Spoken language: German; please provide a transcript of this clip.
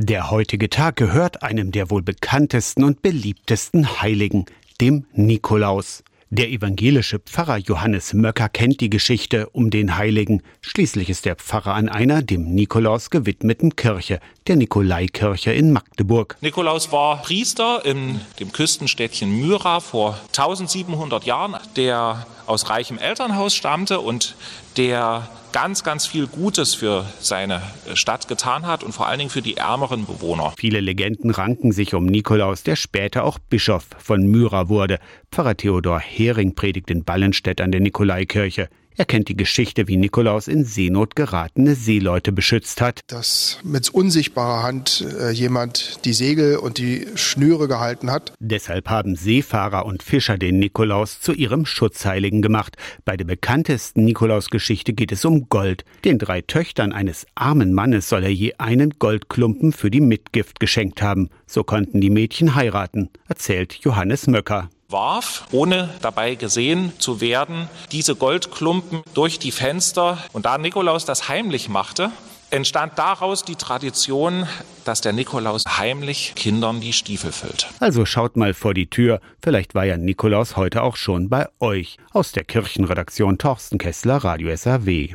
Der heutige Tag gehört einem der wohl bekanntesten und beliebtesten Heiligen, dem Nikolaus. Der evangelische Pfarrer Johannes Möcker kennt die Geschichte um den Heiligen. Schließlich ist der Pfarrer an einer dem Nikolaus gewidmeten Kirche, der Nikolaikirche in Magdeburg. Nikolaus war Priester in dem Küstenstädtchen Myra vor 1700 Jahren, der aus reichem Elternhaus stammte und der ganz viel Gutes für seine Stadt getan hat und vor allen Dingen für die ärmeren Bewohner. Viele Legenden ranken sich um Nikolaus, der später auch Bischof von Myra wurde. Pfarrer Theodor Hering predigt in Ballenstedt an der Nikolaikirche. Er kennt die Geschichte, wie Nikolaus in Seenot geratene Seeleute beschützt hat. Dass mit unsichtbarer Hand jemand die Segel und die Schnüre gehalten hat. Deshalb haben Seefahrer und Fischer den Nikolaus zu ihrem Schutzheiligen gemacht. Bei der bekanntesten Nikolaus-Geschichte geht es um Gold. Den 3 Töchtern eines armen Mannes soll er je einen Goldklumpen für die Mitgift geschenkt haben. So konnten die Mädchen heiraten, erzählt Johannes Möcker. Warf, ohne dabei gesehen zu werden, diese Goldklumpen durch die Fenster. Und da Nikolaus das heimlich machte, entstand daraus die Tradition, dass der Nikolaus heimlich Kindern die Stiefel füllt. Also schaut mal vor die Tür, vielleicht war ja Nikolaus heute auch schon bei euch. Aus der Kirchenredaktion Torsten Kessler, Radio SAW.